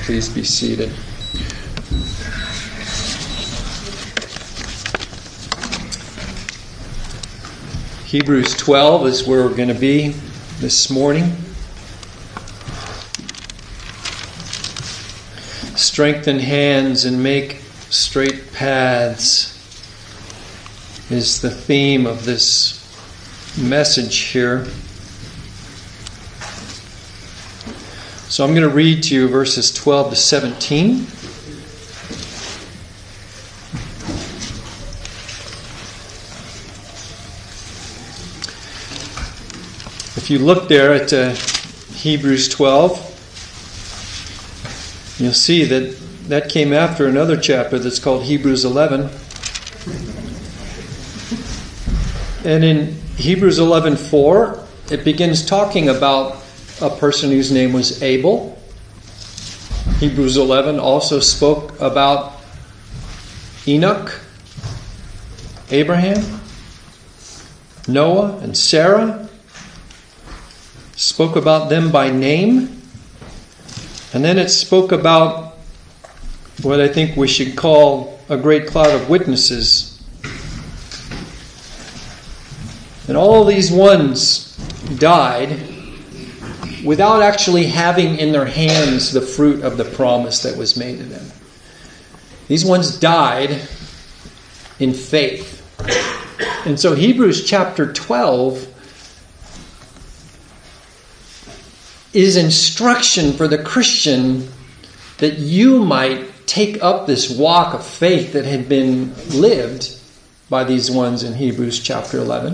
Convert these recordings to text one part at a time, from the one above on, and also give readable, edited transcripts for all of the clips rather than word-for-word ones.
Please be seated. Hebrews 12 is where we're going to be this morning. Strengthen hands and make straight paths is the theme of this message here. So I'm going to read to you verses 12 to 17. If you look there at Hebrews 12, you'll see that came after another chapter that's called Hebrews 11. And in Hebrews 11:4, it begins talking about a person whose name was Abel. Hebrews 11 also spoke about Enoch, Abraham, Noah, and Sarah. Spoke about them by name. And then it spoke about what I think we should call a great cloud of witnesses. And all these ones died without actually having in their hands the fruit of the promise that was made to them. These ones died in faith. And so Hebrews chapter 12 is instruction for the Christian that you might take up this walk of faith that had been lived by these ones in Hebrews chapter 11.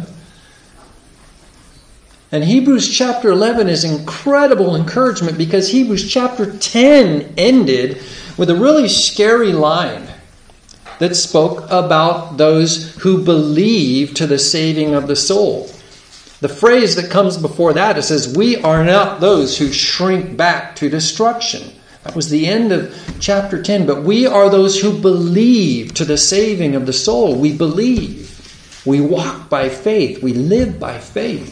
And Hebrews chapter 11 is incredible encouragement because Hebrews chapter 10 ended with a really scary line that spoke about those who believe to the saving of the soul. The phrase that comes before that, it says, "We are not those who shrink back to destruction." That was the end of chapter 10. But we are those who believe to the saving of the soul. We believe. We walk by faith. We live by faith.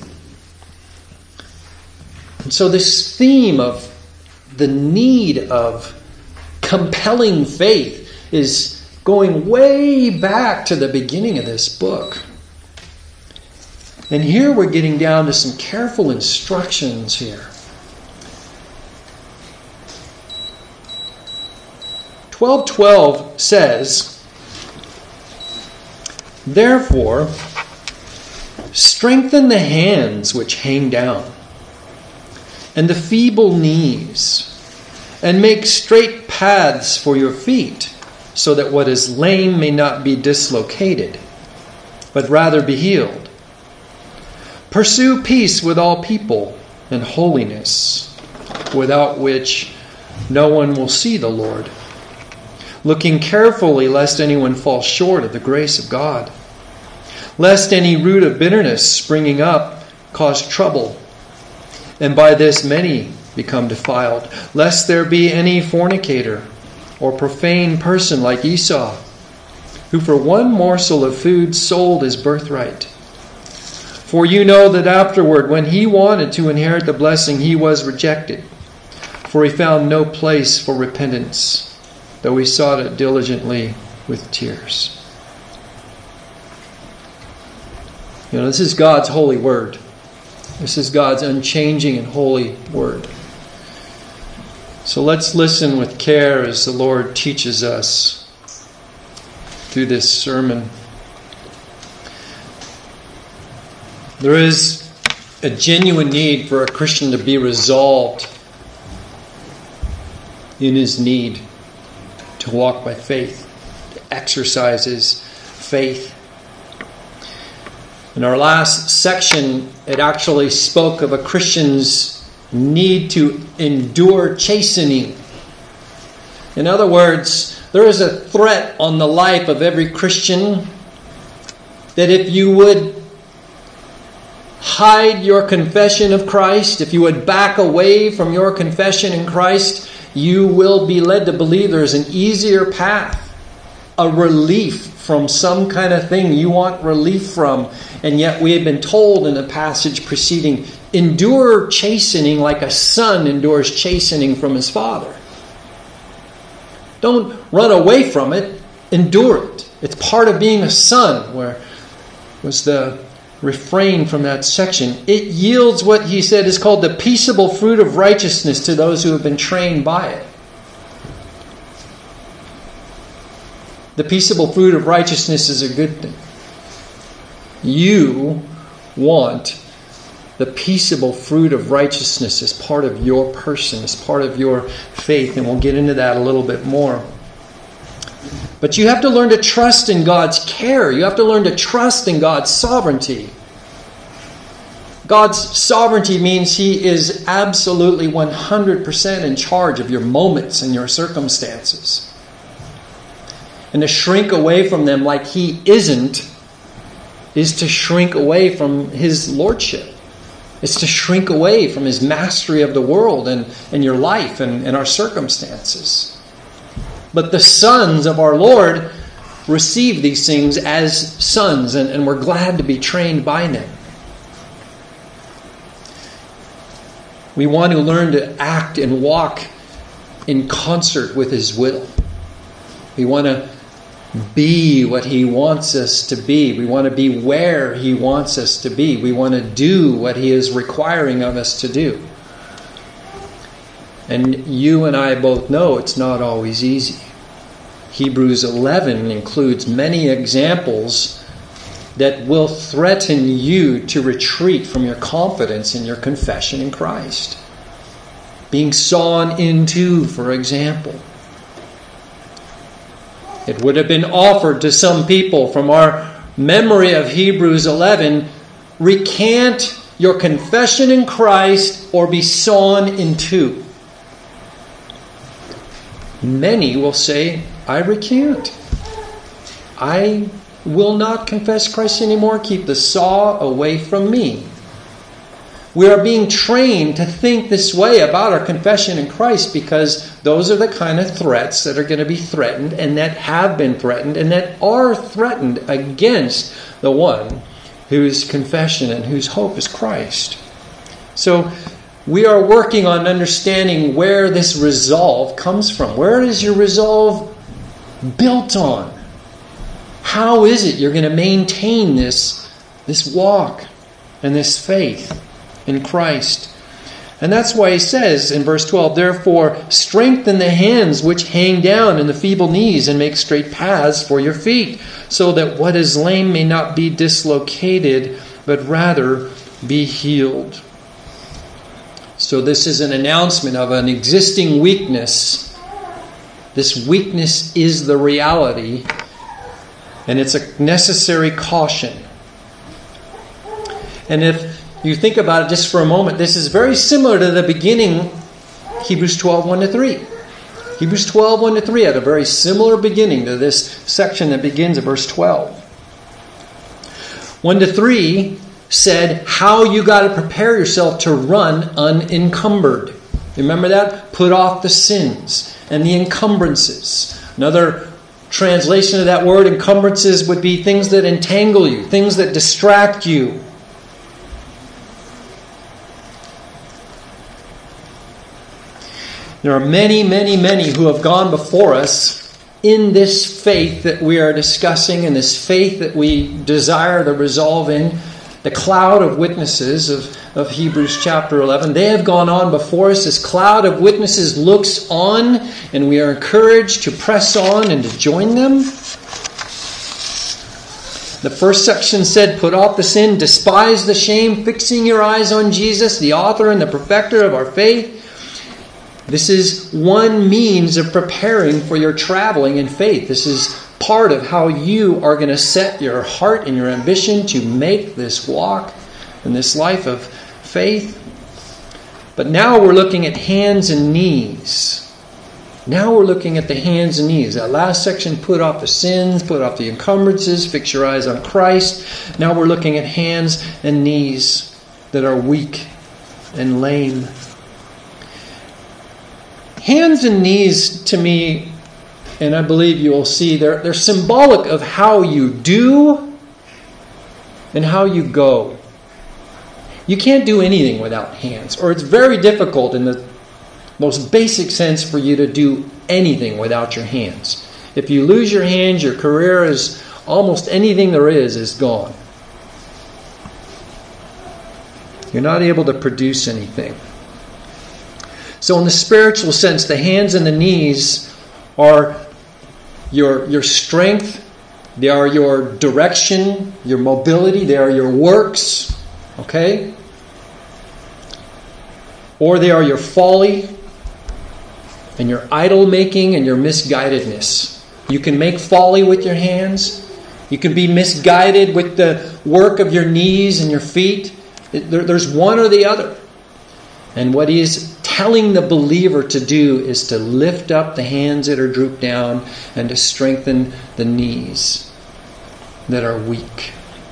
And so this theme of the need of compelling faith is going way back to the beginning of this book. And here we're getting down to some careful instructions here. 12:12 says, "Therefore, strengthen the hands which hang down, and the feeble knees, and make straight paths for your feet, so that what is lame may not be dislocated, but rather be healed. Pursue peace with all people and holiness, without which no one will see the Lord, looking carefully lest anyone fall short of the grace of God, lest any root of bitterness springing up cause trouble, and by this many become defiled, lest there be any fornicator or profane person like Esau, who for one morsel of food sold his birthright. For you know that afterward, when he wanted to inherit the blessing, he was rejected. For he found no place for repentance, though he sought it diligently with tears." You know, this is God's holy word. This is God's unchanging and holy word. So let's listen with care as the Lord teaches us through this sermon. There is a genuine need for a Christian to be resolved in his need to walk by faith, to exercise his faith. In our last section, it actually spoke of a Christian's need to endure chastening. In other words, there is a threat on the life of every Christian that if you would hide your confession of Christ, if you would back away from your confession in Christ, you will be led to believe there's an easier path, a relief from some kind of thing you want relief from. And yet we have been told in the passage preceding, endure chastening like a son endures chastening from his father. Don't run away from it. Endure it. It's part of being a son, where was the refrain from that section. It yields what he said is called the peaceable fruit of righteousness to those who have been trained by it. The peaceable fruit of righteousness is a good thing. You want the peaceable fruit of righteousness as part of your person, as part of your faith, and we'll get into that a little bit more. But you have to learn to trust in God's care. You have to learn to trust in God's sovereignty. God's sovereignty means He is absolutely 100% in charge of your moments and your circumstances. And to shrink away from them like He isn't is to shrink away from His lordship. It's to shrink away from His mastery of the world and your life and our circumstances. But the sons of our Lord receive these things as sons, and we're glad to be trained by them. We want to learn to act and walk in concert with His will. We want to be what He wants us to be. We want to be where He wants us to be. We want to do what He is requiring of us to do. And you and I both know it's not always easy. Hebrews 11 includes many examples that will threaten you to retreat from your confidence in your confession in Christ. Being sawn into, for example. It would have been offered to some people from our memory of Hebrews 11, recant your confession in Christ or be sawn in two. Many will say, I recant. I will not confess Christ anymore. Keep the saw away from me. We are being trained to think this way about our confession in Christ because those are the kind of threats that are going to be threatened and that have been threatened and that are threatened against the one whose confession and whose hope is Christ. So we are working on understanding where this resolve comes from. Where is your resolve built on? How is it you're going to maintain this walk and this faith in Christ? And that's why he says in verse 12, therefore strengthen the hands which hang down and the feeble knees, and make straight paths for your feet, so that what is lame may not be dislocated, but rather be healed. So this is an announcement of an existing weakness. This weakness is the reality, and it's a necessary caution. And if you think about it just for a moment, this is very similar to the beginning, Hebrews 12, 1-3. Hebrews 12, 1-3 had a very similar beginning to this section that begins at verse 12. 1-3 said how you got to prepare yourself to run unencumbered. Remember that? Put off the sins and the encumbrances. Another translation of that word, encumbrances, would be things that entangle you, things that distract you. There are many, many, many who have gone before us in this faith that we are discussing, and this faith that we desire to resolve in. The cloud of witnesses of Hebrews chapter 11. They have gone on before us. This cloud of witnesses looks on, and we are encouraged to press on and to join them. The first section said, put off the sin, despise the shame, fixing your eyes on Jesus, the author and the perfecter of our faith. This is one means of preparing for your traveling in faith. This is part of how you are going to set your heart and your ambition to make this walk and this life of faith. But now we're looking at hands and knees. Now we're looking at the hands and knees. That last section, put off the sins, put off the encumbrances, fix your eyes on Christ. Now we're looking at hands and knees that are weak and lame. Hands and knees, to me, and I believe you will see, they're symbolic of how you do and how you go. You can't do anything without hands, or it's very difficult in the most basic sense for you to do anything without your hands. If you lose your hands, your career is almost anything there is gone. You're not able to produce anything. So in the spiritual sense, the hands and the knees are your strength, they are your direction, your mobility, they are your works, okay? Or they are your folly and your idol making and your misguidedness. You can make folly with your hands. You can be misguided with the work of your knees and your feet. There's one or the other. And what he is telling the believer to do is to lift up the hands that are drooped down and to strengthen the knees that are weak.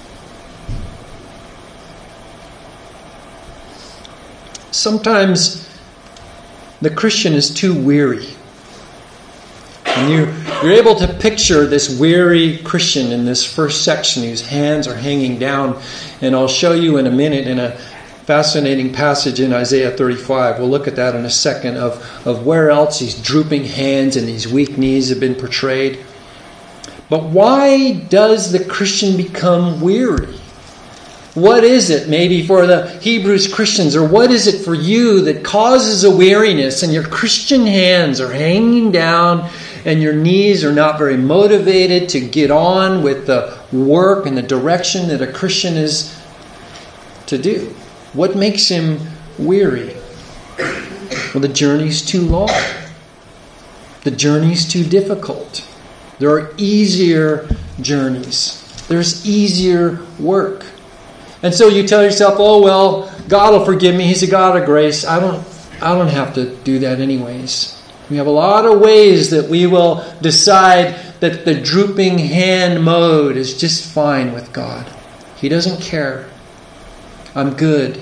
Sometimes the Christian is too weary. And you're able to picture this weary Christian in this first section whose hands are hanging down. And I'll show you in a minute in a fascinating passage in Isaiah 35. We'll look at that in a second of where else these drooping hands and these weak knees have been portrayed. But why does the Christian become weary? What is it maybe for the Hebrews Christians, or what is it for you that causes a weariness and your Christian hands are hanging down and your knees are not very motivated to get on with the work and the direction that a Christian is to do? What makes him weary? Well, the journey's too long. The journey's too difficult. There are easier journeys. There's easier work. And so you tell yourself, oh, well, God will forgive me. He's a God of grace. I don't have to do that anyways. We have a lot of ways that we will decide that the drooping hand mode is just fine with God. He doesn't care. I'm good.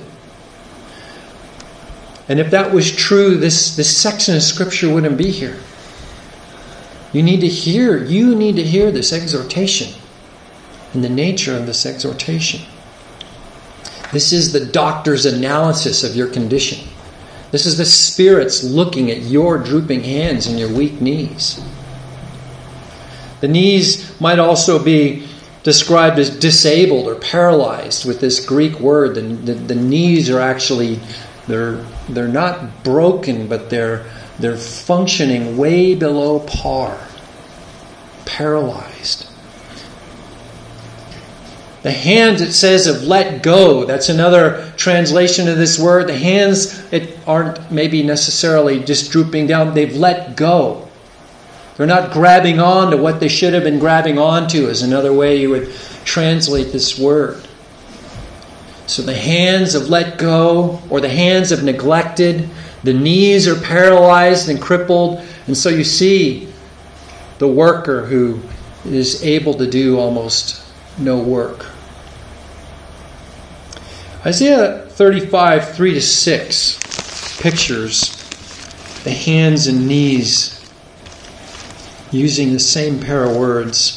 And if that was true, this section of Scripture wouldn't be here. You need to hear this exhortation and the nature of this exhortation. This is the doctor's analysis of your condition. This is the Spirit's looking at your drooping hands and your weak knees. The knees might also be described as disabled or paralyzed with this Greek word. The knees are actually, they're not broken, but they're functioning way below par. Paralyzed. The hands, it says, have let go. That's another translation of this word. The hands aren't maybe necessarily just drooping down. They've let go. They're not grabbing on to what they should have been grabbing onto, is another way you would translate this word. So the hands have let go, or the hands have neglected. The knees are paralyzed and crippled. And so you see the worker who is able to do almost no work. Isaiah 35, 3-6 pictures the hands and knees using the same pair of words.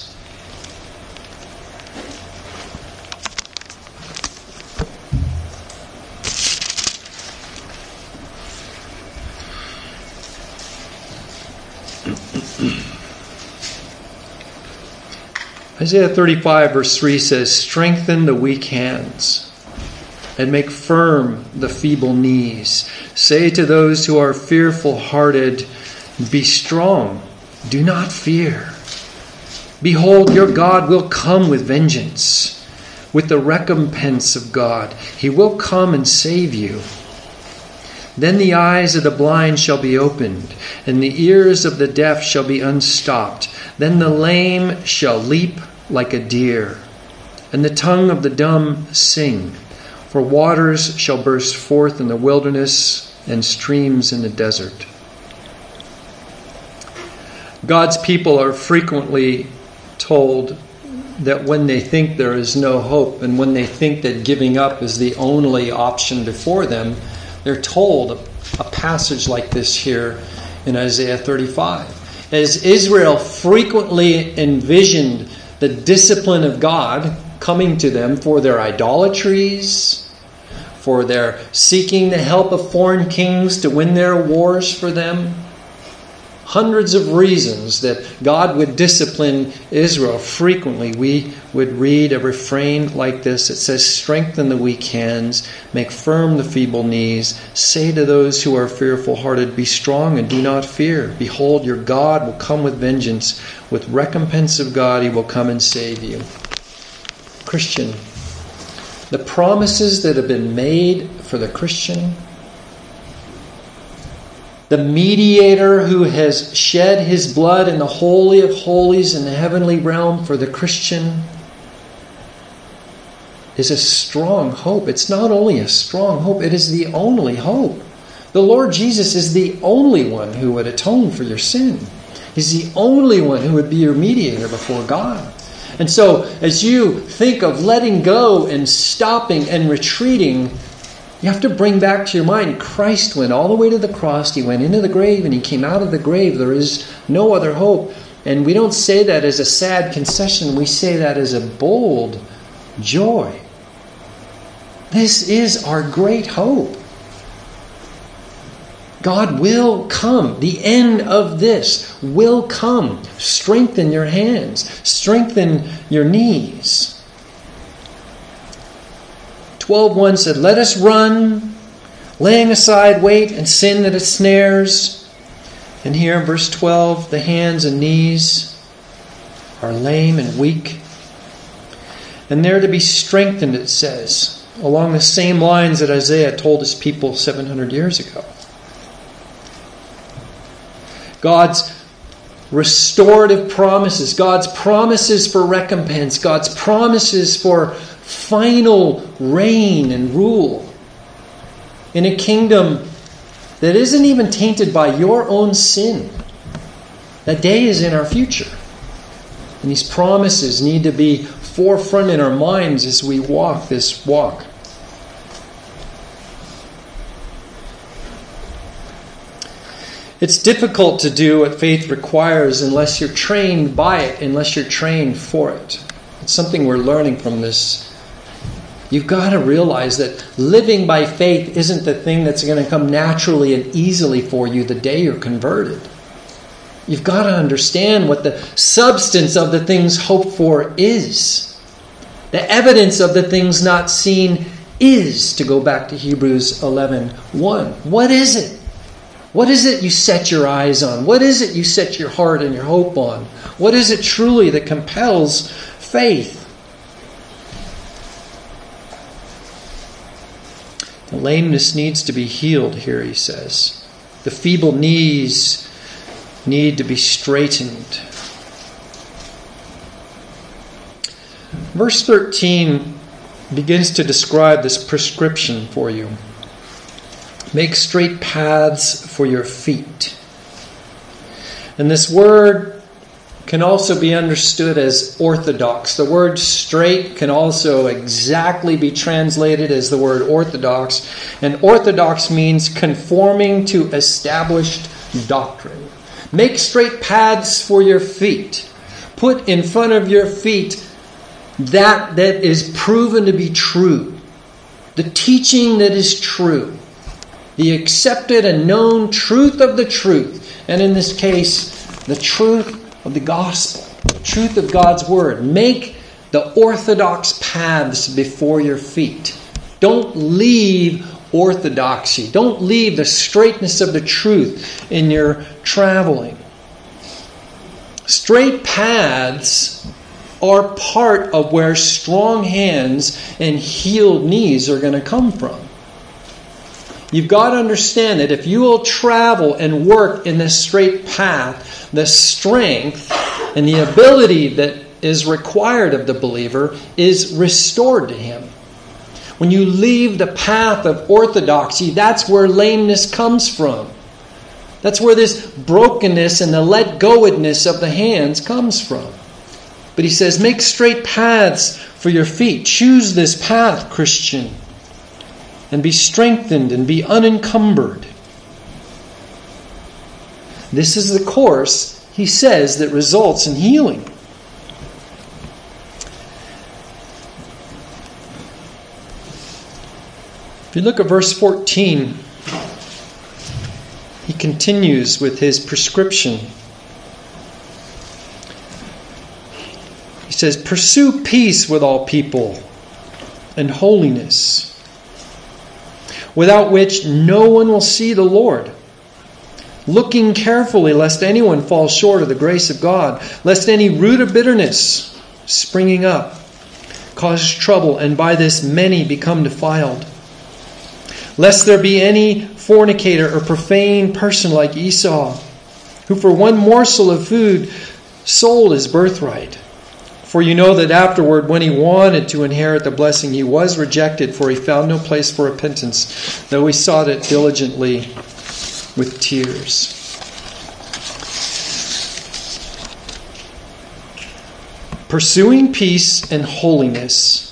Isaiah 35 verse 3 says, "Strengthen the weak hands and make firm the feeble knees. Say to those who are fearful-hearted, be strong, do not fear. Behold, your God will come with vengeance, with the recompense of God. He will come and save you. Then the eyes of the blind shall be opened, and the ears of the deaf shall be unstopped. Then the lame shall leap like a deer, and the tongue of the dumb sing. For waters shall burst forth in the wilderness, and streams in the desert." God's people are frequently told that when they think there is no hope, and when they think that giving up is the only option before them, they're told a passage like this here in Isaiah 35. As Israel frequently envisioned the discipline of God coming to them for their idolatries, for their seeking the help of foreign kings to win their wars for them. Hundreds of reasons that God would discipline Israel. Frequently we would read a refrain like this. It says, strengthen the weak hands, make firm the feeble knees. Say to those who are fearful-hearted, be strong and do not fear. Behold, your God will come with vengeance. With recompense of God, He will come and save you. Christian, the promises that have been made for the Christian, the mediator who has shed his blood in the Holy of Holies in the heavenly realm for the Christian, is a strong hope. It's not only a strong hope, it is the only hope. The Lord Jesus is the only one who would atone for your sin. He's the only one who would be your mediator before God. And so, as you think of letting go and stopping and retreating, you have to bring back to your mind, Christ went all the way to the cross. He went into the grave and He came out of the grave. There is no other hope. And we don't say that as a sad concession. We say that as a bold joy. This is our great hope. God will come. The end of this will come. Strengthen your hands. Strengthen your knees. 12:1 said, let us run, laying aside weight and sin that it snares. And here in verse 12, the hands and knees are lame and weak. And they're to be strengthened, it says, along the same lines that Isaiah told his people 700 years ago. God's restorative promises, God's promises for recompense, God's promises for final reign and rule in a kingdom that isn't even tainted by your own sin. That day is in our future. And these promises need to be forefront in our minds as we walk this walk. It's difficult to do what faith requires unless you're trained by it, unless you're trained for it. It's something we're learning from this. You've got to realize that living by faith isn't the thing that's going to come naturally and easily for you the day you're converted. You've got to understand what the substance of the things hoped for is. The evidence of the things not seen is, to go back to Hebrews 11:1. What is it? What is it you set your eyes on? What is it you set your heart and your hope on? What is it truly that compels faith? The lameness needs to be healed here, he says. The feeble knees need to be straightened. Verse 13 begins to describe this prescription for you. Make straight paths for your feet. And this word can also be understood as orthodox. The word straight can also exactly be translated as the word orthodox. And orthodox means conforming to established doctrine. Make straight paths for your feet. Put in front of your feet that is proven to be true. The teaching that is true. The accepted and known truth of the truth. And in this case, the truth of the gospel. The truth of God's word. Make the orthodox paths before your feet. Don't leave orthodoxy. Don't leave the straightness of the truth in your traveling. Straight paths are part of where strong hands and healed knees are going to come from. You've got to understand that if you will travel and work in this straight path, the strength and the ability that is required of the believer is restored to him. When you leave the path of orthodoxy, that's where lameness comes from. That's where this brokenness and the let-go-edness of the hands comes from. But he says, make straight paths for your feet. Choose this path, Christian. And be strengthened and be unencumbered. This is the course, he says, that results in healing. If you look at verse 14, he continues with his prescription. He says, "Pursue peace with all people and holiness, without which no one will see the Lord. Looking carefully lest anyone fall short of the grace of God, lest any root of bitterness springing up cause trouble, and by this many become defiled. Lest there be any fornicator or profane person like Esau, who for one morsel of food sold his birthright. For you know that afterward, when he wanted to inherit the blessing, he was rejected, for he found no place for repentance, though he sought it diligently with tears." Pursuing peace and holiness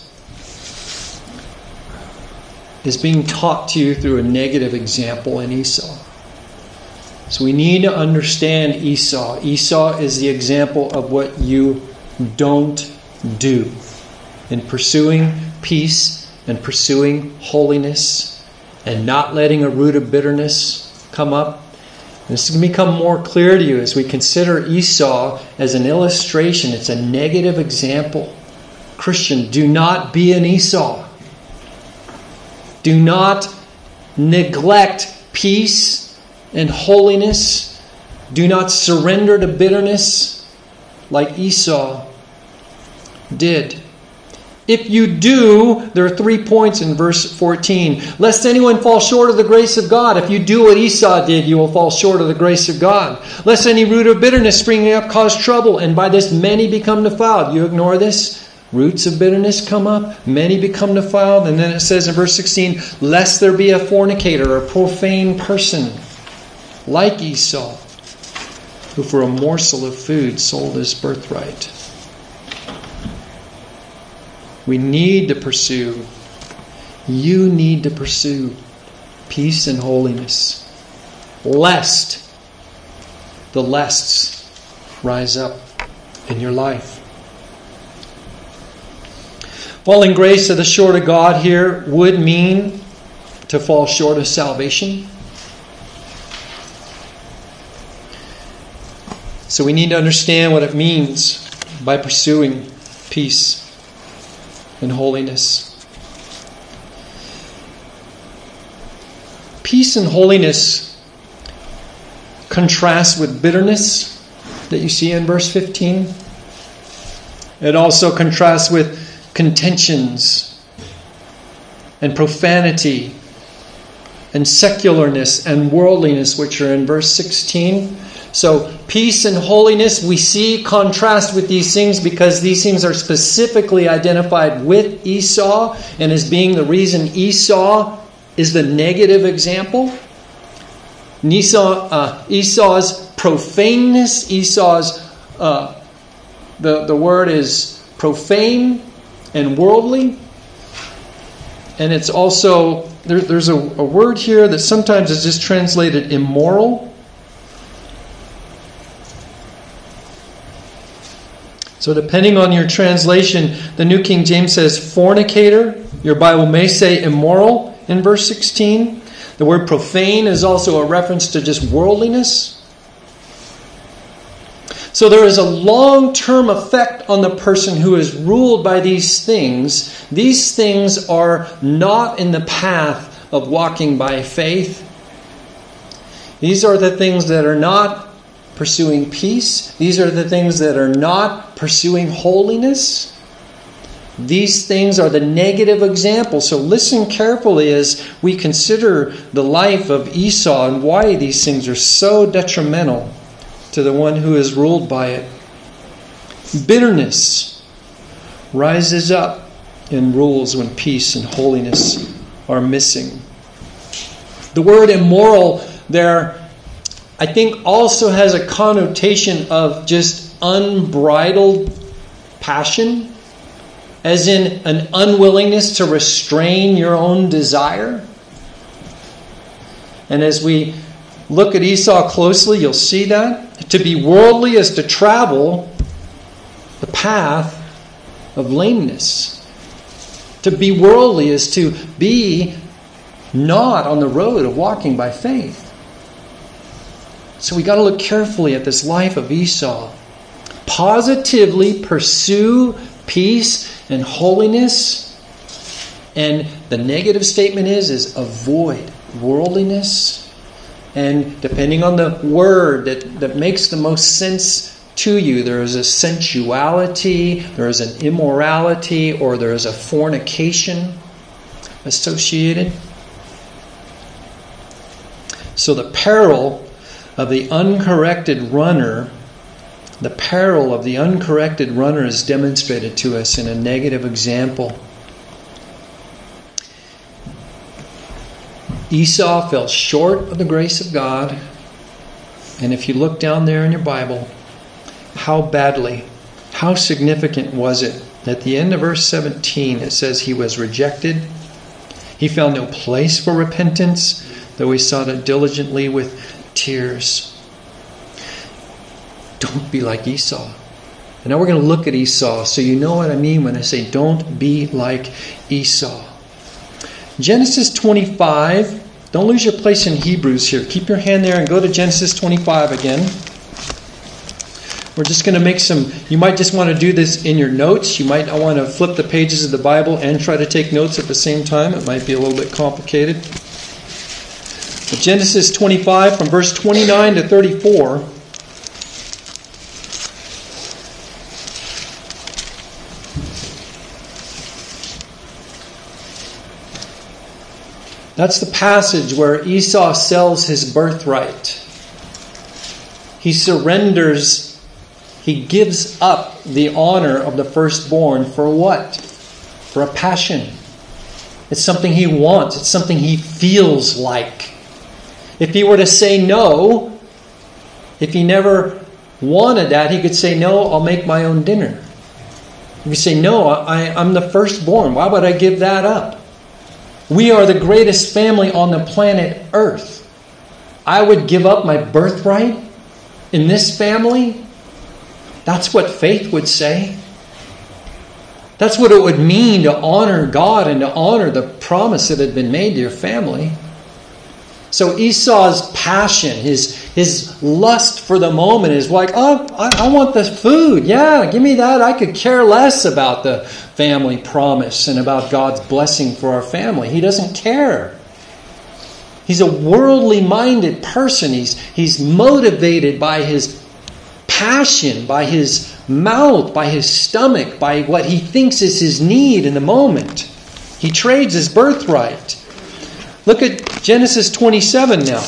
is being taught to you through a negative example in Esau. So we need to understand Esau. Esau is the example of what you don't do in pursuing peace and pursuing holiness and not letting a root of bitterness come up. This can become more clear to you as we consider Esau as an illustration. It's a negative example. Christian, do not be an Esau. Do not neglect peace and holiness. Do not surrender to bitterness like Esau did. If you do, there are 3 points in verse 14. Lest anyone fall short of the grace of God. If you do what Esau did, you will fall short of the grace of God. Lest any root of bitterness springing up cause trouble, and by this many become defiled. You ignore this, roots of bitterness come up, many become defiled. And then it says in verse 16, lest there be a fornicator or profane person like Esau, who for a morsel of food sold his birthright. We need to pursue, you need to pursue peace and holiness, lest the lests rise up in your life. Falling grace of the short of God here would mean to fall short of salvation. So we need to understand what it means by pursuing peace and holiness. Peace and holiness contrasts with bitterness that you see in verse 15. It also contrasts with contentions and profanity and secularness and worldliness, which are in verse 16. So peace and holiness, we see contrast with these things because these things are specifically identified with Esau and as being the reason Esau is the negative example. Esau's profaneness, Esau's, the word is profane and worldly. And it's also, there's a word here that sometimes is just translated immoral. So depending on your translation, the New King James says fornicator. Your Bible may say immoral in verse 16. The word profane is also a reference to just worldliness. So there is a long-term effect on the person who is ruled by these things. These things are not in the path of walking by faith. These are the things that are not pursuing peace. These are the things that are not pursuing holiness. These things are the negative example. So listen carefully as we consider the life of Esau and why these things are so detrimental to the one who is ruled by it. Bitterness rises up in rules when peace and holiness are missing. The word immoral there, I think, also has a connotation of just unbridled passion, as in an unwillingness to restrain your own desire. And as we look at Esau closely, you'll see that. To be worldly is to travel the path of lameness. To be worldly is to be not on the road of walking by faith. So we got to look carefully at this life of Esau. Positively pursue peace and holiness. And the negative statement is avoid worldliness. And depending on the word that makes the most sense to you, there is a sensuality, there is an immorality, or there is a fornication associated. So the peril of the uncorrected runner, is demonstrated to us in a negative example. Esau fell short of the grace of God. And if you look down there in your Bible, how badly, how significant was it? At the end of verse 17, it says he was rejected. He found no place for repentance, though he sought it diligently with tears. Don't be like Esau. And now we're going to look at Esau, so you know what I mean when I say don't be like Esau. Genesis 25. Don't lose your place in Hebrews here. Keep your hand there and go to Genesis 25 again. We're just going to make some... You might just want to do this in your notes. You might want to flip the pages of the Bible and try to take notes at the same time. It might be a little bit complicated. But Genesis 25 from verse 29 to 34... That's the passage where Esau sells his birthright. He surrenders, he gives up the honor of the firstborn for what? For a passion. It's something he wants. It's something he feels like. If he were to say no, if he never wanted that, he could say, no, I'll make my own dinner. He could say, no, I'm the firstborn. Why would I give that up? We are the greatest family on the planet Earth. I would give up my birthright in this family? That's what faith would say. That's what it would mean to honor God and to honor the promise that had been made to your family. So Esau's passion, his lust for the moment is like, oh, I want the food. Yeah, give me that. I could care less about the family promise and about God's blessing for our family. He doesn't care. He's a worldly minded person. He's motivated by his passion, by his mouth, by his stomach, by what he thinks is his need in the moment. He trades his birthright. Look at Genesis 27 now.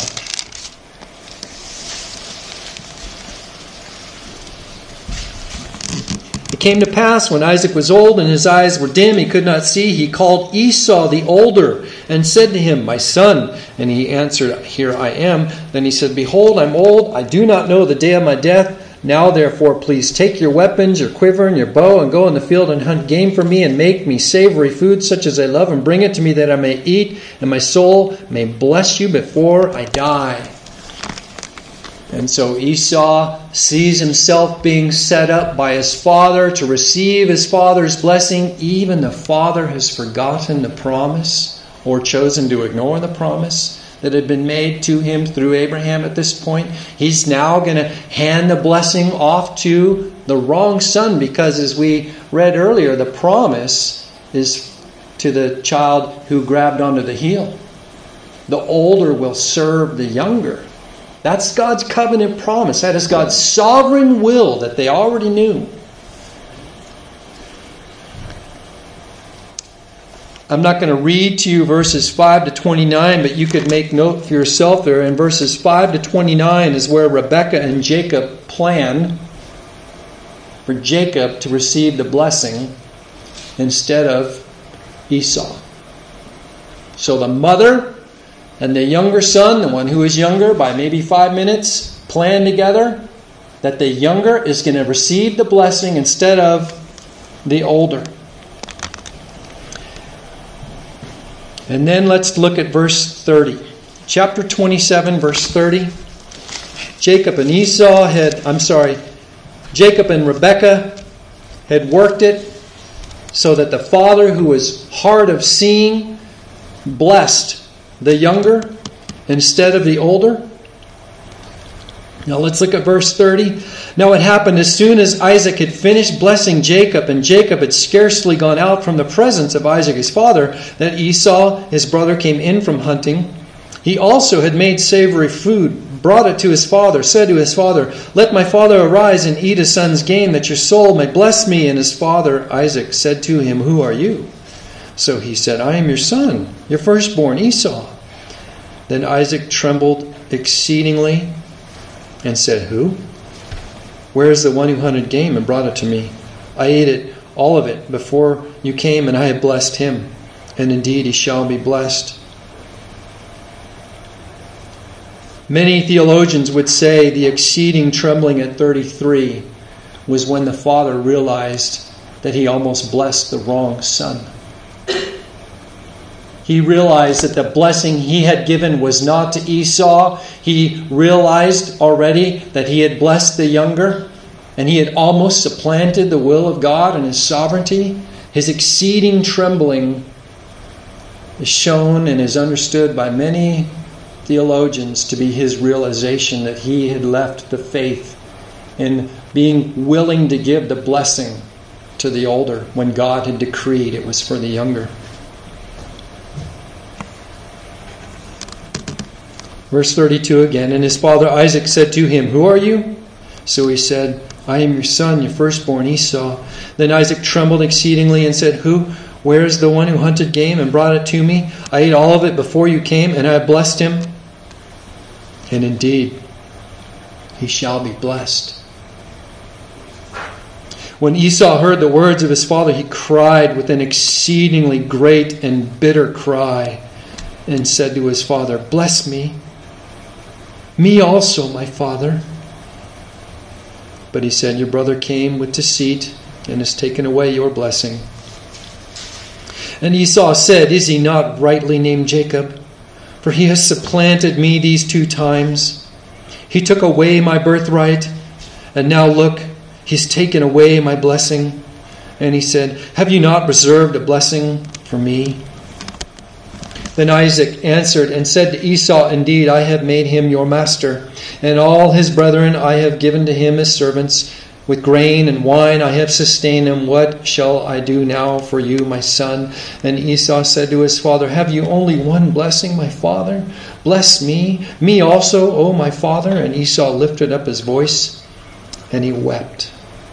It came to pass when Isaac was old and his eyes were dim, he could not see. He called Esau the older and said to him, my son. And he answered, here I am. Then he said, behold, I'm old. I do not know the day of my death. Now, therefore, please take your weapons, your quiver, and your bow, and go in the field and hunt game for me, and make me savory food such as I love, and bring it to me that I may eat, and my soul may bless you before I die. And so Esau sees himself being set up by his father to receive his father's blessing. Even the father has forgotten the promise or chosen to ignore the promise that had been made to him through Abraham at this point. He's now going to hand the blessing off to the wrong son, because as we read earlier, the promise is to the child who grabbed onto the heel. The older will serve the younger. That's God's covenant promise. That is God's sovereign will that they already knew. I'm not going to read to you verses 5 to 29, but you could make note for yourself there. In verses 5 to 29 is where Rebekah and Jacob planned for Jacob to receive the blessing instead of Esau. So the mother and the younger son, the one who is younger by maybe 5 minutes, plan together that the younger is going to receive the blessing instead of the older. And then let's look at verse 30. Chapter 27, verse 30. Jacob and Rebekah had worked it so that the father, who was hard of seeing, blessed the younger instead of the older? Now let's look at verse 30. Now it happened as soon as Isaac had finished blessing Jacob, and Jacob had scarcely gone out from the presence of Isaac his father, that Esau his brother came in from hunting. He also had made savory food, brought it to his father, said to his father, "Let my father arise and eat his son's game, that your soul may bless me." And his father Isaac said to him, "Who are you?" So he said, "I am your son, your firstborn Esau." Then Isaac trembled exceedingly and said, "Who? Where is the one who hunted game and brought it to me? I ate it, all of it, before you came, and I have blessed him. And indeed he shall be blessed." Many theologians would say the exceeding trembling at 33 was when the father realized that he almost blessed the wrong son. He realized that the blessing he had given was not to Esau. He realized already that he had blessed the younger, and he had almost supplanted the will of God and his sovereignty. His exceeding trembling is shown and is understood by many theologians to be his realization that he had left the faith in being willing to give the blessing to the older when God had decreed it was for the younger. Verse 32 again, and his father Isaac said to him, "Who are you?" So he said, "I am your son, your firstborn Esau." Then Isaac trembled exceedingly and said, "Who? Where is the one who hunted game and brought it to me? I ate all of it before you came, and I have blessed him. And indeed, he shall be blessed." When Esau heard the words of his father, he cried with an exceedingly great and bitter cry, and said to his father, "Bless me, me also, my father." But he said, "Your brother came with deceit and has taken away your blessing." And Esau said, "Is he not rightly named Jacob? For he has supplanted me these 2 times. He took away my birthright, and now look, he's taken away my blessing." And he said, "Have you not reserved a blessing for me?" Then Isaac answered and said to Esau, "Indeed, I have made him your master, and all his brethren I have given to him as servants. With grain and wine I have sustained him. What shall I do now for you, my son?" And Esau said to his father, "Have you only one blessing, my father? Bless me, me also, O my father." And Esau lifted up his voice, and he wept.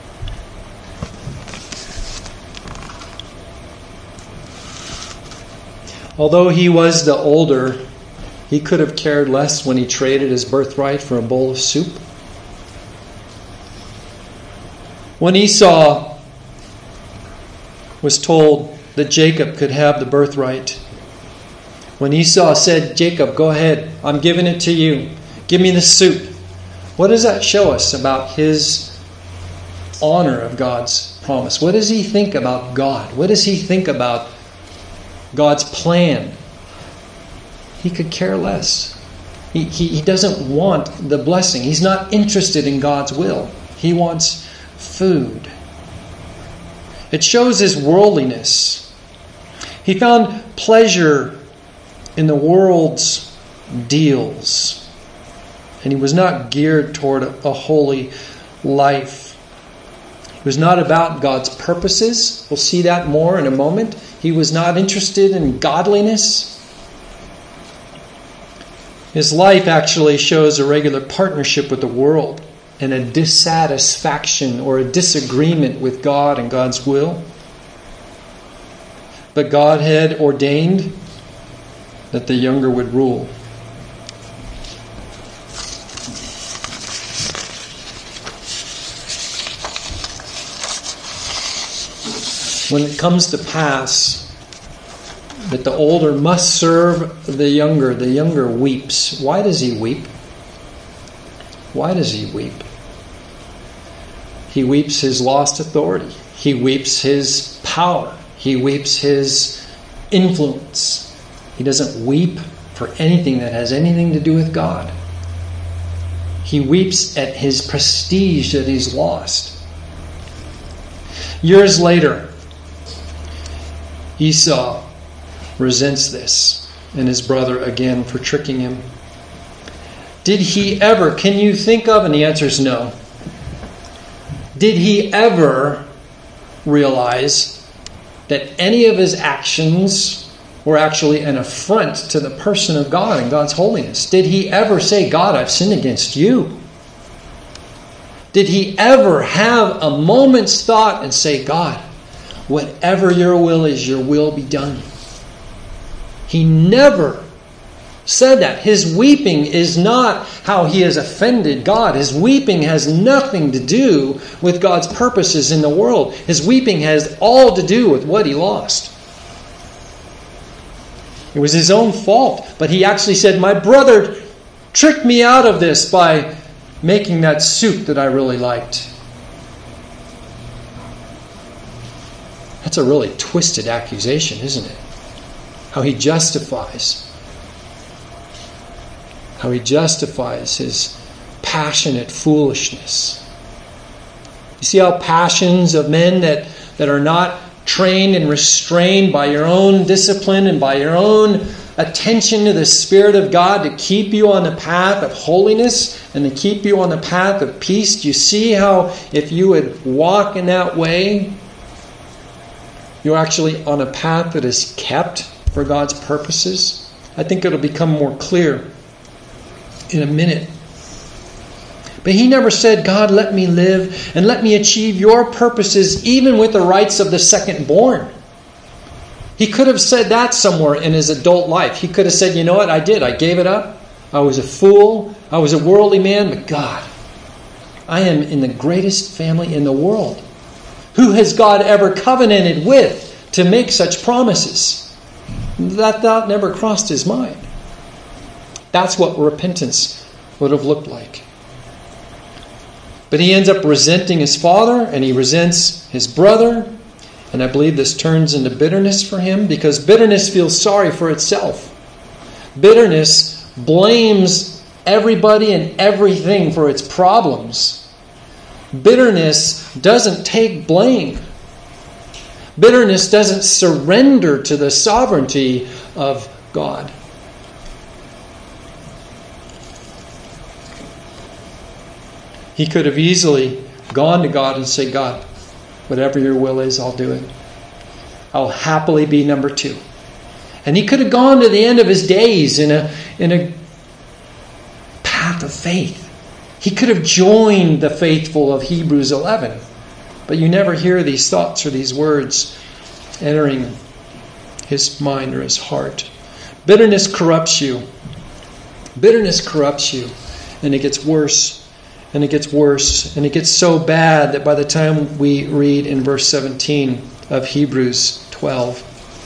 Although he was the older, he could have cared less when he traded his birthright for a bowl of soup. When Esau was told that Jacob could have the birthright, when Esau said, "Jacob, go ahead, I'm giving it to you. Give me the soup." What does that show us about his honor of God's promise? What does he think about God? What does he think about God's plan? He could care less. He doesn't want the blessing. He's not interested in God's will. He wants food. It shows his worldliness. He found pleasure in the world's deals, and he was not geared toward a holy life. It was not about God's purposes. We'll see that more in a moment. He was not interested in godliness. His life actually shows a regular partnership with the world and a dissatisfaction or a disagreement with God and God's will. But God had ordained that the younger would rule. When it comes to pass that the older must serve the younger weeps. Why does he weep? Why does he weep? He weeps his lost authority. He weeps his power. He weeps his influence. He doesn't weep for anything that has anything to do with God. He weeps at his prestige that he's lost. Years later, Esau resents this. and his brother again for tricking him. Did he ever, can you think of, and the answer is no. Did he ever realize that any of his actions were actually an affront to the person of God and God's holiness? Did he ever say, God, I've sinned against you? Did he ever have a moment's thought and say, God, whatever your will is, your will be done? He never said that. His weeping is not how he has offended God. His weeping has nothing to do with God's purposes in the world. His weeping has all to do with what he lost. It was his own fault. But he actually said, my brother tricked me out of this by making that soup that I really liked. That's a really twisted accusation, isn't it? How he justifies his passionate foolishness. You see how passions of men that are not trained and restrained by your own discipline and by your own attention to the Spirit of God to keep you on the path of holiness and to keep you on the path of peace. Do you see how if you would walk in that way, you're actually on a path that is kept for God's purposes? I think it'll become more clear in a minute. But he never said, God, let me live and let me achieve your purposes even with the rights of the second born. He could have said that somewhere in his adult life. He could have said, you know what, I did. I gave it up. I was a fool. I was a worldly man. But God, I am in the greatest family in the world. Who has God ever covenanted with to make such promises? That thought never crossed his mind. That's what repentance would have looked like. But he ends up resenting his father and he resents his brother. And I believe this turns into bitterness for him because bitterness feels sorry for itself. Bitterness blames everybody and everything for its problems. Bitterness doesn't take blame. Bitterness doesn't surrender to the sovereignty of God. He could have easily gone to God and said, God, whatever your will is, I'll do it. I'll happily be number two. And he could have gone to the end of his days in a path of faith. He could have joined the faithful of Hebrews 11. But you never hear these thoughts or these words entering his mind or his heart. Bitterness corrupts you. Bitterness corrupts you. And it gets worse. And it gets worse. And it gets so bad that by the time we read in verse 17 of Hebrews 12,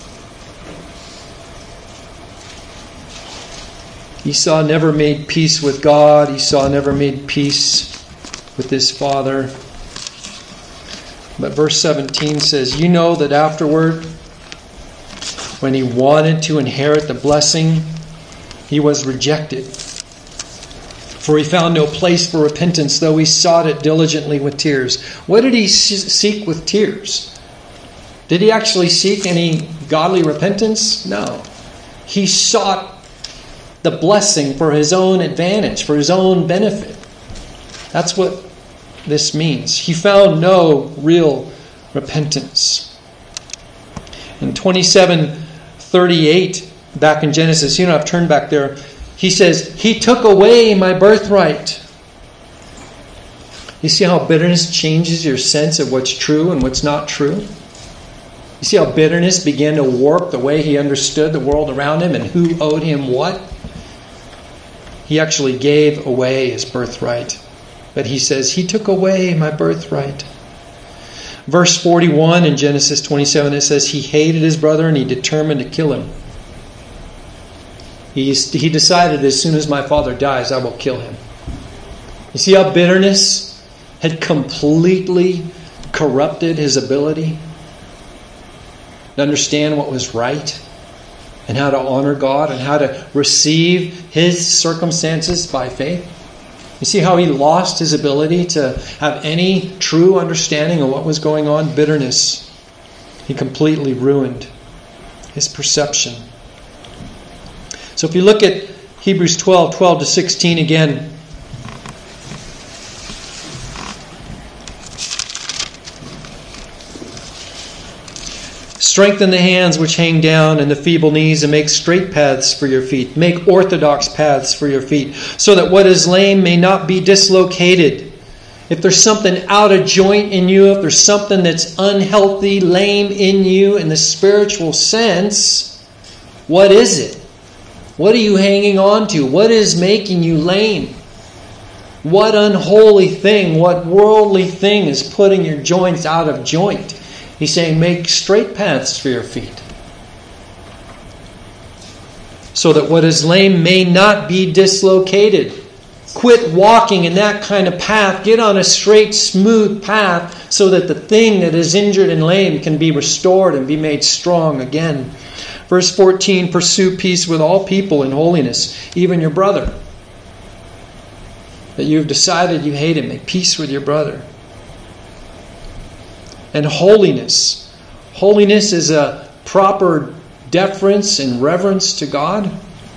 Esau never made peace with God. Esau never made peace with his father. But verse 17 says, you know that afterward, when he wanted to inherit the blessing, he was rejected. For he found no place for repentance, though he sought it diligently with tears. What did he seek with tears? Did he actually seek any godly repentance? No. He sought the blessing for his own advantage, for his own benefit. That's what this means. He found no real repentance. In 27:38, back in Genesis, you know, I've turned back there. He says, he took away my birthright. You see how bitterness changes your sense of what's true and what's not true? You see how bitterness began to warp the way he understood the world around him and who owed him what? He actually gave away his birthright. But he says, he took away my birthright. Verse 41 in Genesis 27, it says, he hated his brother and he determined to kill him. He decided, as soon as my father dies, I will kill him. You see how bitterness had completely corrupted his ability to understand what was right and how to honor God and how to receive his circumstances by faith? You see how he lost his ability to have any true understanding of what was going on? Bitterness. He completely ruined his perception. So if you look at Hebrews 12 to 16 again. Strengthen the hands which hang down and the feeble knees, and make straight paths for your feet. Make orthodox paths for your feet, so that what is lame may not be dislocated. If there's something out of joint in you, if there's something that's unhealthy, lame in you in the spiritual sense, what is it? What are you hanging on to? What is making you lame? What unholy thing, what worldly thing is putting your joints out of joint? He's saying, make straight paths for your feet, so that what is lame may not be dislocated. Quit walking in that kind of path. Get on a straight, smooth path, so that the thing that is injured and lame can be restored and be made strong again. Verse 14, pursue peace with all people in holiness, even your brother. That you've decided you hate him. Make peace with your brother. And holiness. Holiness is a proper deference and reverence to God.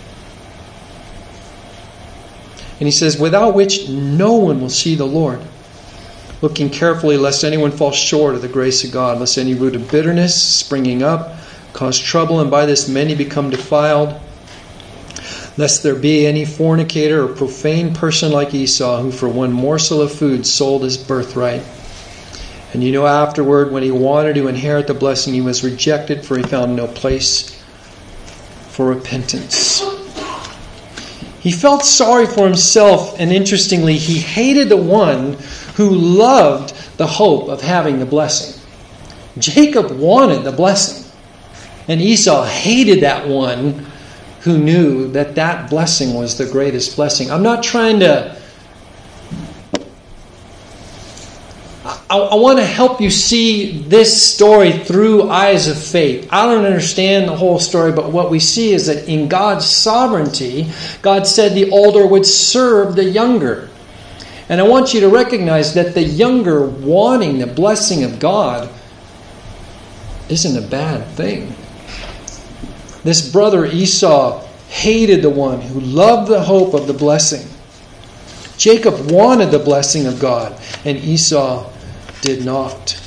And he says, without which no one will see the Lord. Looking carefully lest anyone fall short of the grace of God, lest any root of bitterness springing up cause trouble, and by this many become defiled. Lest there be any fornicator or profane person like Esau, who for one morsel of food sold his birthright. And you know afterward, when he wanted to inherit the blessing, he was rejected, for he found no place for repentance. He felt sorry for himself, and interestingly, he hated the one who loved the hope of having the blessing. Jacob wanted the blessing, and Esau hated that one who knew that that blessing was the greatest blessing. I'm not trying to... I want to help you see this story through eyes of faith. I don't understand the whole story, but what we see is that in God's sovereignty, God said the older would serve the younger. And I want you to recognize that the younger wanting the blessing of God isn't a bad thing. This brother Esau hated the one who loved the hope of the blessing. Jacob wanted the blessing of God, and Esau did not.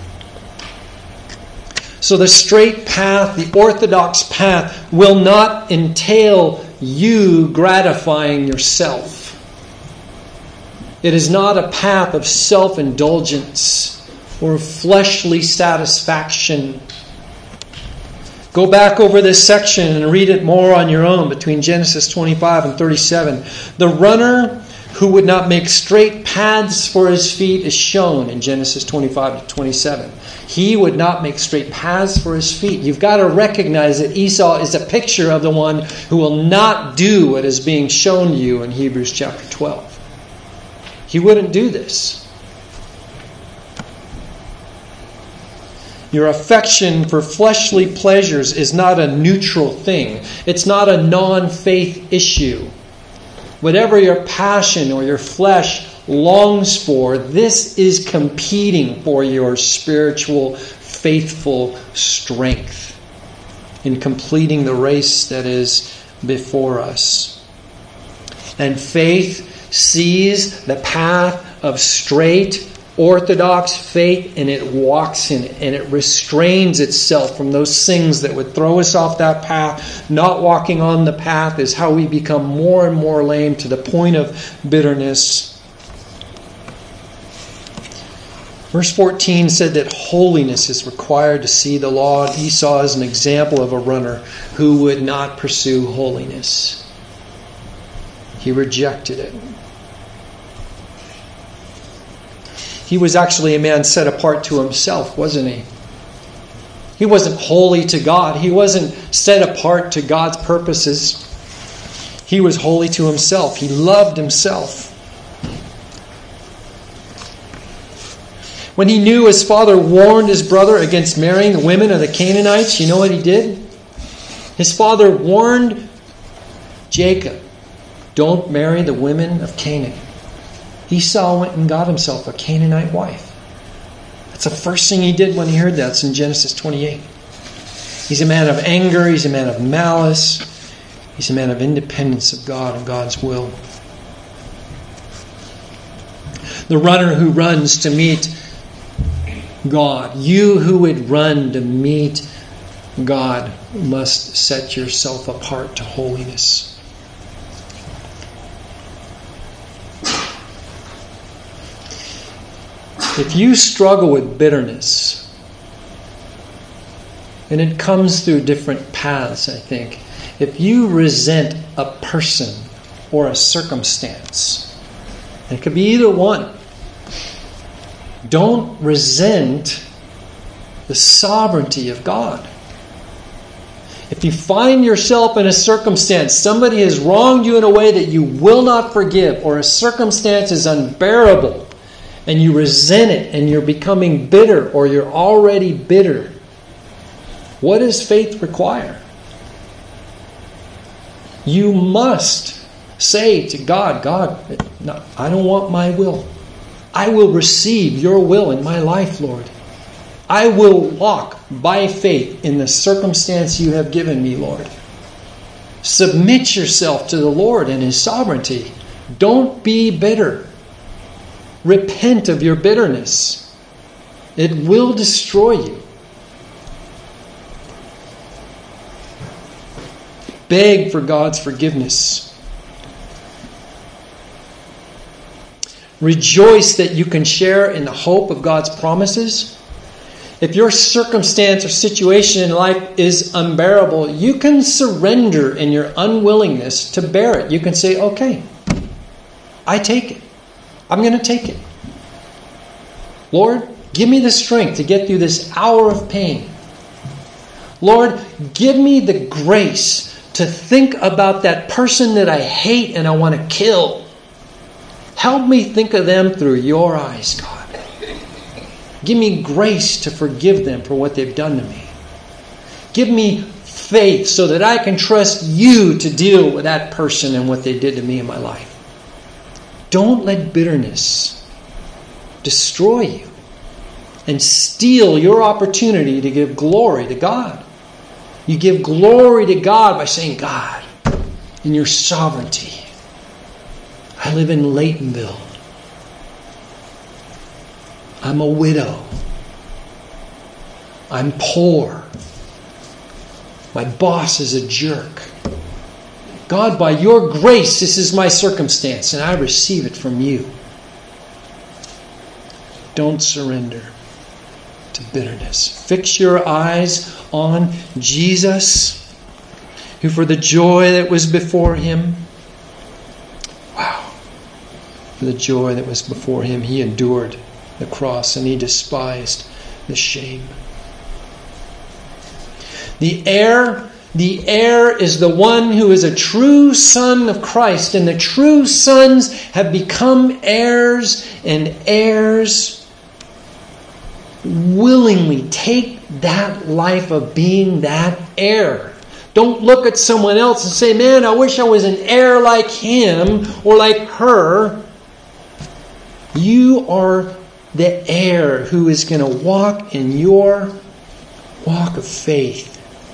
So the straight path, the orthodox path, will not entail you gratifying yourself. It is not a path of self-indulgence or fleshly satisfaction. Go back over this section and read it more on your own between Genesis 25 and 37. The runner who would not make straight paths for his feet is shown in Genesis 25 to 27. He would not make straight paths for his feet. You've got to recognize that Esau is a picture of the one who will not do what is being shown to you in Hebrews chapter 12. He wouldn't do this. Your affection for fleshly pleasures is not a neutral thing. It's not a non-faith issue. Whatever your passion or your flesh longs for, this is competing for your spiritual, faithful strength in completing the race that is before us. And faith sees the path of straight, orthodox faith, and it walks in it, and it restrains itself from those things that would throw us off that path. Not walking on the path is how we become more and more lame to the point of bitterness. Verse 14 said that holiness is required to see the law. Esau is an example of a runner who would not pursue holiness. He rejected it. He was actually a man set apart to himself, wasn't he? He wasn't holy to God. He wasn't set apart to God's purposes. He was holy to himself. He loved himself. When he knew his father warned his brother against marrying the women of the Canaanites, you know what he did? His father warned Jacob, don't marry the women of Canaan. Esau went and got himself a Canaanite wife. That's the first thing he did when he heard that. It's in Genesis 28. He's a man of anger. He's a man of malice. He's a man of independence of God and God's will. The runner who runs to meet God. You who would run to meet God must set yourself apart to holiness. If you struggle with bitterness, and it comes through different paths, I think. If you resent a person or a circumstance, it could be either one. Don't resent the sovereignty of God. If you find yourself in a circumstance, somebody has wronged you in a way that you will not forgive, or a circumstance is unbearable, and you resent it, and you're becoming bitter, or you're already bitter, what does faith require? You must say to God, God, no, I don't want my will. I will receive your will in my life, Lord. I will walk by faith in the circumstance you have given me, Lord. Submit yourself to the Lord and His sovereignty. Don't be bitter. Repent of your bitterness. It will destroy you. Beg for God's forgiveness. Rejoice that you can share in the hope of God's promises. If your circumstance or situation in life is unbearable, you can surrender in your unwillingness to bear it. You can say, okay, I take it. I'm going to take it. Lord, give me the strength to get through this hour of pain. Lord, give me the grace to think about that person that I hate and I want to kill. Help me think of them through your eyes, God. Give me grace to forgive them for what they've done to me. Give me faith so that I can trust you to deal with that person and what they did to me in my life. Don't let bitterness destroy you and steal your opportunity to give glory to God. You give glory to God by saying, God, in your sovereignty, I live in Laytonville. I'm a widow. I'm poor. My boss is a jerk. God, by your grace, this is my circumstance, and I receive it from you. Don't surrender to bitterness. Fix your eyes on Jesus, who for the joy that was before him, for the joy that was before him, he endured the cross and he despised the shame. The heir is the one who is a true son of Christ, and the true sons have become heirs, and heirs willingly take that life of being that heir. Don't look at someone else and say, man, I wish I was an heir like him or like her. You are the heir who is going to walk in your walk of faith.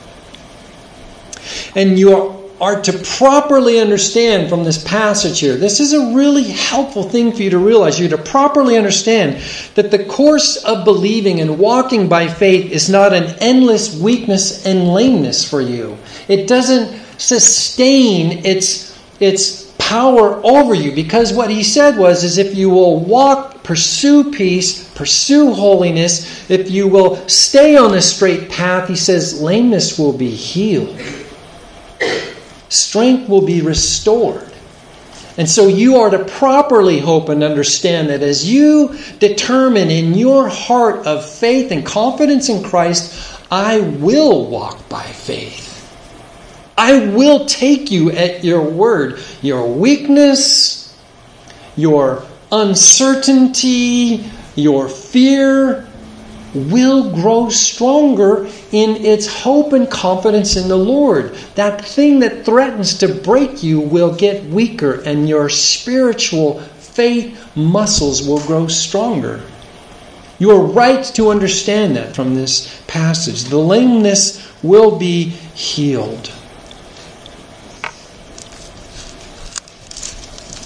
And you are to properly understand from this passage here. This is a really helpful thing for you to realize. You to properly understand that the course of believing and walking by faith is not an endless weakness and lameness for you. It doesn't sustain its power over you, because what he said is if you will walk, pursue peace, pursue holiness, if you will stay on the straight path, he says lameness will be healed. Strength will be restored. And so you are to properly hope and understand that as you determine in your heart of faith and confidence in Christ, I will walk by faith. I will take you at your word. Your weakness, your uncertainty, your fear will grow stronger in its hope and confidence in the Lord. That thing that threatens to break you will get weaker, and your spiritual faith muscles will grow stronger. You are right to understand that from this passage. The lameness will be healed.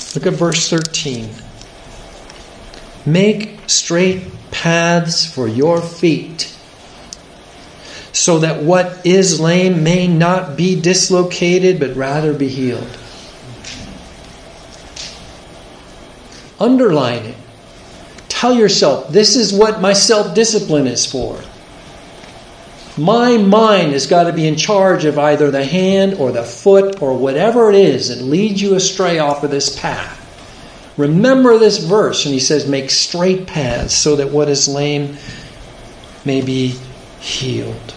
Look at verse 13. Make straight paths for your feet, so that what is lame may not be dislocated, but rather be healed. Underline it. Tell yourself, this is what my self-discipline is for. My mind has got to be in charge of either the hand or the foot or whatever it is that leads you astray off of this path. Remember this verse, and he says, make straight paths so that what is lame may be healed.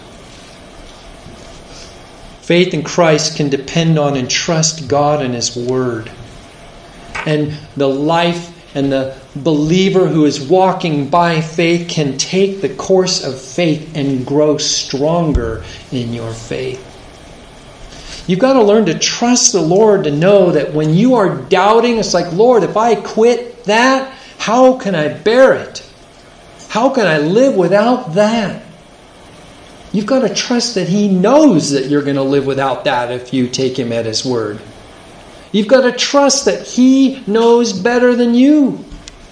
Faith in Christ can depend on and trust God and His Word. And the life and the believer who is walking by faith can take the course of faith and grow stronger in your faith. You've got to learn to trust the Lord, to know that when you are doubting, it's like, Lord, if I quit that, how can I bear it? How can I live without that? You've got to trust that He knows that you're going to live without that if you take Him at His word. You've got to trust that He knows better than you.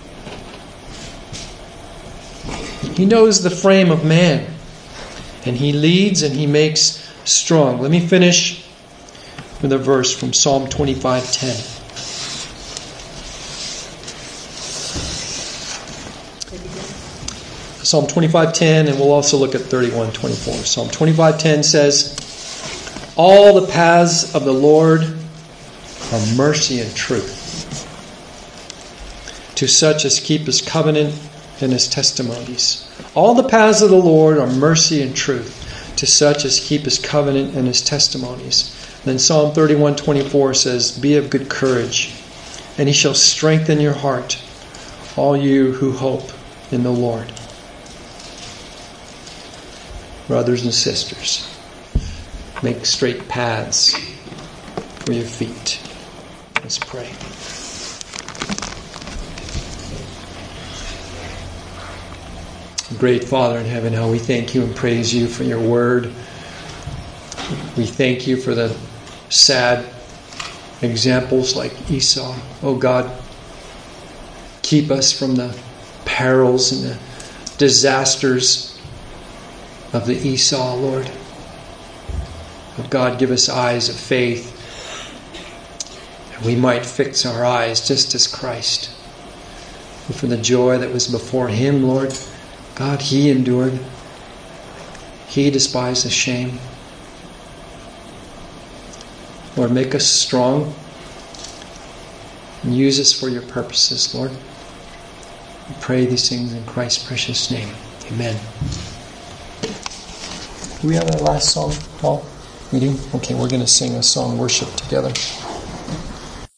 He knows the frame of man. And He leads and He makes strong. Let me finish with a verse from Psalm 25:10. Psalm 25:10, and we'll also look at 31:24. Psalm 25:10 says, all the paths of the Lord are mercy and truth, to such as keep His covenant and His testimonies. All the paths of the Lord are mercy and truth, to such as keep His covenant and His testimonies. Then Psalm 31:24 says, be of good courage, and He shall strengthen your heart, all you who hope in the Lord. Brothers and sisters, make straight paths for your feet. Let's pray. Great Father in heaven, how we thank You and praise You for Your word. We thank You for the sad examples like Esau. Oh God, keep us from the perils and the disasters of the Esau, Lord. But God, give us eyes of faith, that we might fix our eyes just as Christ. And for the joy that was before Him, Lord, God, He endured. He despised the shame. Lord, make us strong and use us for Your purposes, Lord. We pray these things in Christ's precious name. Amen. Do we have a last song, Paul? We do? Okay, we're going to sing a song, worship together.